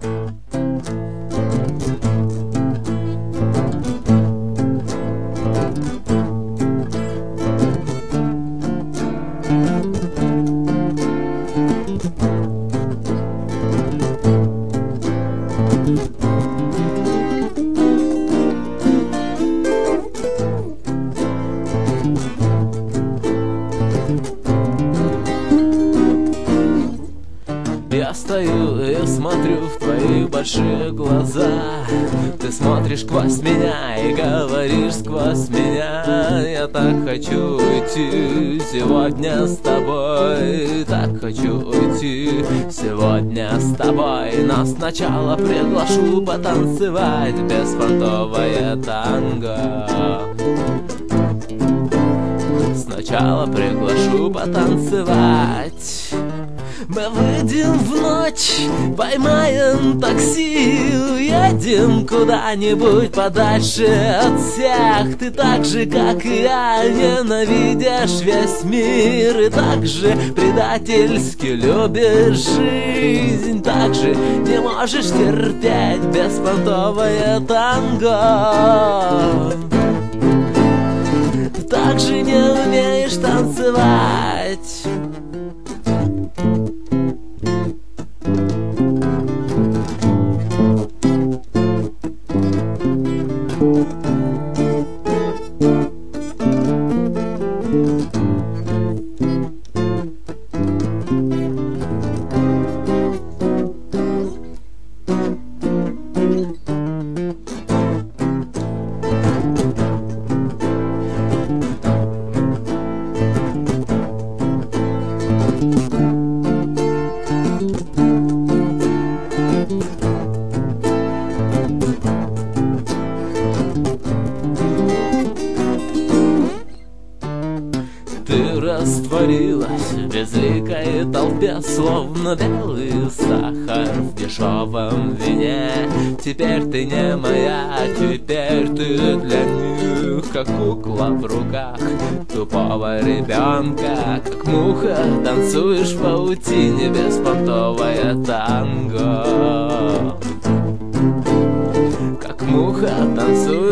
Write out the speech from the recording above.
Я стою и смотрю в твои большие глаза. Ты смотришь сквозь меня и говоришь сквозь меня. Я так хочу уйти сегодня с тобой. Так хочу уйти сегодня с тобой. Но сначала приглашу потанцевать беспонтовое танго. Сначала приглашу потанцевать. Мы выйдем в ночь, поймаем такси, уедем куда-нибудь подальше от всех. Ты так же, как и я, ненавидишь весь мир, и так же предательски любишь жизнь. Так же не можешь терпеть беспонтовое танго. Так же не умеешь танцевать. Ты растворилась в безликой толпе, словно белый сахар в дешевом вине. Теперь ты не моя, теперь ты для них, как кукла в руках тупого ребенка. Как муха танцуешь в паутине беспонтовое танго. Как муха танцуешь